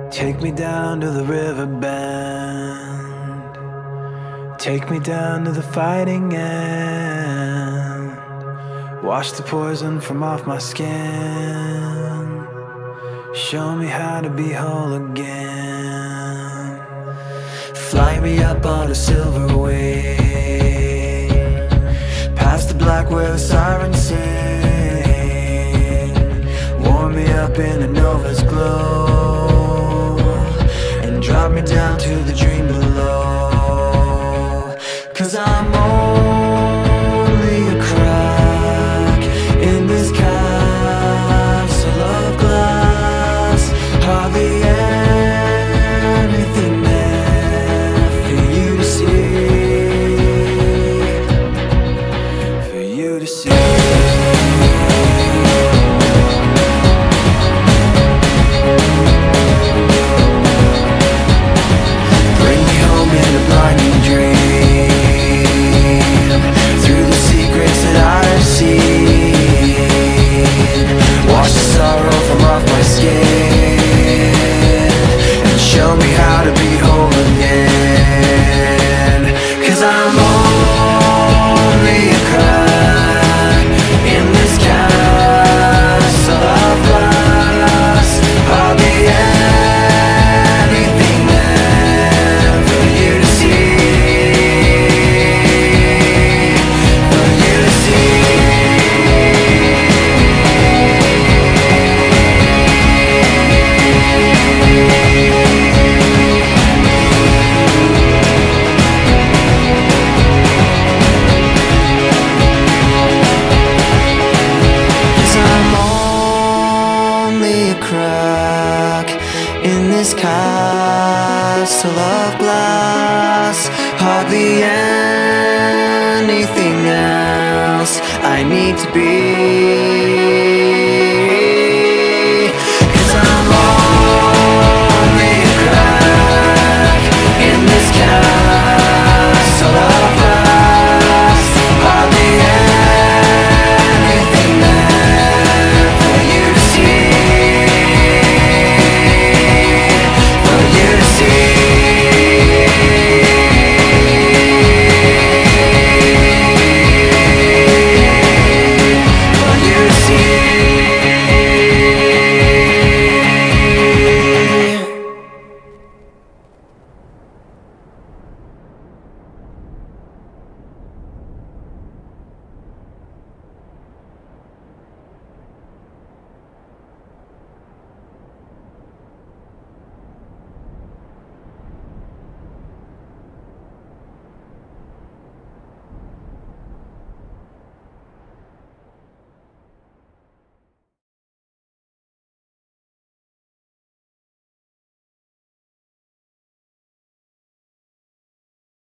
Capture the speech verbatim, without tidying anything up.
Take me down to the river bend. Take me down to the fighting end. Wash the poison from off my skin. Show me how to be whole again. Fly me up on a silver wing, past the black where the sirens sing. Warm me up in a nova's glow, and drop me down to the dream below. 'Cause I'm only a crack in this castle of glass. Hardly anything there for you to see, for you to see. Bring me home in a blinding dream, through the secrets that I've seen. Wash the sorrow from off my skin, and show me how to be whole again. 'Cause I'm only a crack in this castle of glass. Hardly anything there for you to see, for you to see. Crack in this castle of glass. Hardly anything else I need to be.